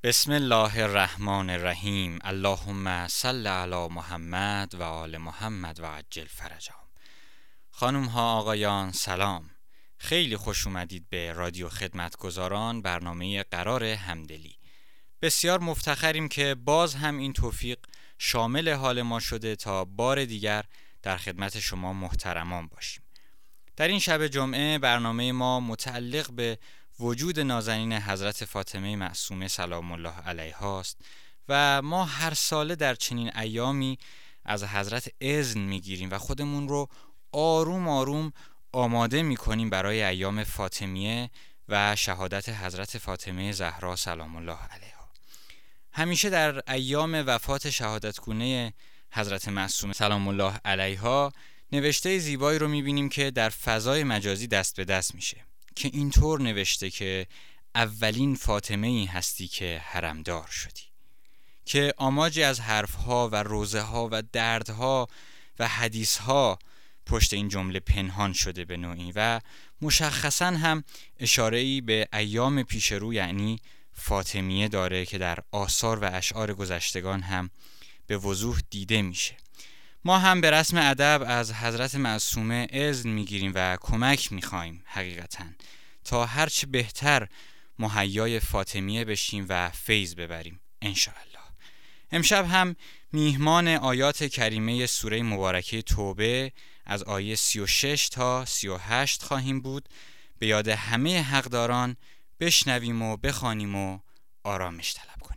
بسم الله الرحمن الرحیم. اللهم صل علی محمد و آل محمد و عجل فرجهم. خانم ها آقایان سلام. خیلی خوش اومدید به رادیو خدمتگزاران، برنامه قرار همدلی. بسیار مفتخریم که باز هم این توفیق شامل حال ما شده تا بار دیگر در خدمت شما محترمان باشیم. در این شب جمعه برنامه ما متعلق به وجود نازنین حضرت فاطمه معصومه سلام الله علیها است و ما هر ساله در چنین ایامی از حضرت اذن میگیریم و خودمون رو آروم آروم آماده میکنیم برای ایام فاطمیه و شهادت حضرت فاطمه زهرا سلام الله علیها. همیشه در ایام وفات شهادتگونه حضرت معصومه سلام الله علیها نوشته زیبایی رو میبینیم که در فضای مجازی دست به دست میشه که اینطور نوشته که اولین فاطمه ای هستی که حرمدار شدی، که آماجی از حرفها و روزه ها و دردها و حدیث ها پشت این جمله پنهان شده به نوعی و مشخصا هم اشاره‌ای به ایام پیش رو یعنی فاطمیه داره که در آثار و اشعار گذشتگان هم به وضوح دیده میشه. ما هم به رسم ادب از حضرت معصومه اذن میگیریم و کمک میخوایم حقیقتاً تا هرچه بهتر مهیای فاطمیه بشیم و فیض ببریم انشاءالله. امشب هم میهمان آیات کریمه سوره مبارکه توبه از آیه 36 تا 38 خواهیم بود. به یاد همه حقداران بشنویم و بخوانیم و آرامش طلب کنیم.